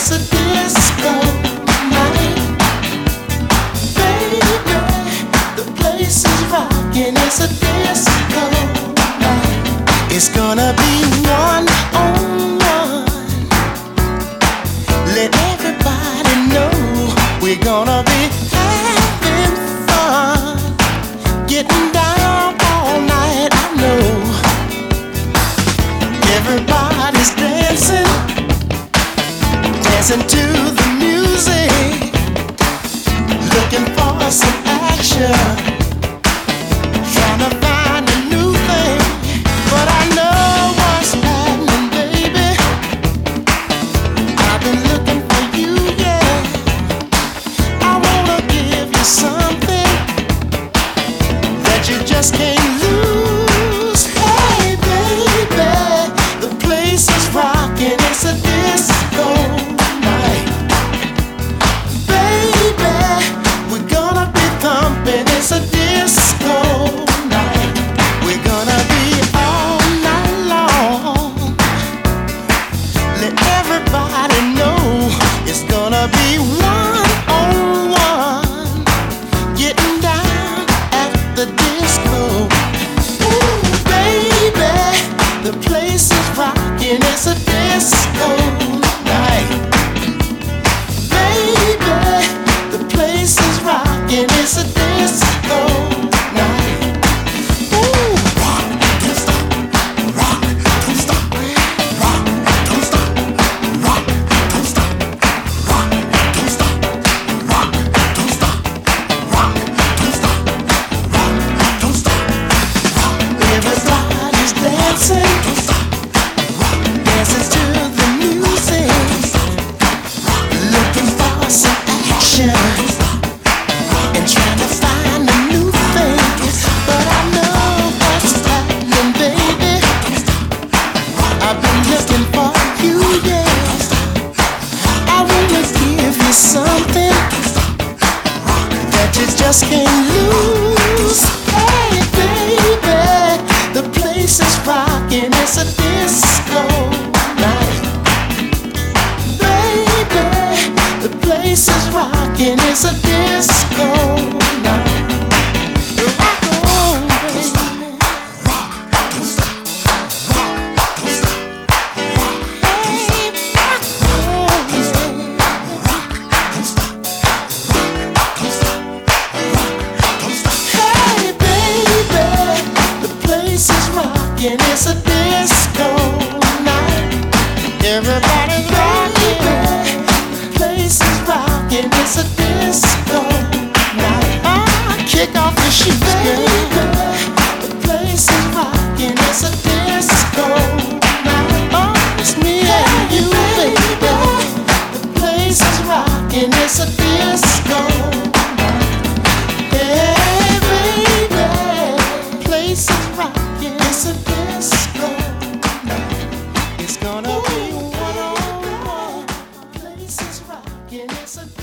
it's a disco night. Baby, the place is rocking, it's a disco night. It's gonna be one on one. Let everybody know we're gonna be having fun, getting down all night. I know everybody's dancing to the music, looking for some action, trying to find a new thing. But I know what's happening, baby. I've been looking for you, yeah. I wanna give you something that you just can't lose. Hey, baby, the place is rocking, it's a disco night. Baby, we're gonna be thumping, it's a disco night. We're gonna be all night long. Let everybody know it's gonna be one on one, getting down at the disco. Ooh, baby, the place is rocking, it's a disco night. Baby, the place is rocking, it's a disco night. Ooh, rock, don't stop, rock, don't stop, rock, don't stop, rock, don't stop, rock, don't stop, rock, don't stop, rock, don't stop, rock, don't stop, rock. Everybody's dancing, don't stop, dancing to the music, looking for some action and trying to find a new thing. But I know what's happening, baby. I've been looking for you, yeah. I wanna give you something that you just can't lose. Hey, baby, the place is rocking, it's a disco night. Baby, the place is rocking, it's a disco night. Rock on, baby. Rock, don't stop. Rock, don't stop. Rock, don't stop. Rock, don't stop. Rock, don't stop. Rock, don't stop. Rock, don't stop. Hey, baby, the place is rocking, it's a disco night. Everybody's rocking, the place is rocking, it's a disco night. Kick off your shoes, girl. The place is rocking, it's a disco night. It's me and you, baby. The place is rocking, it's a disco night. Hey, baby, the place is rocking, it's a disco night. It's gonna be one on one. The place is rocking, it's a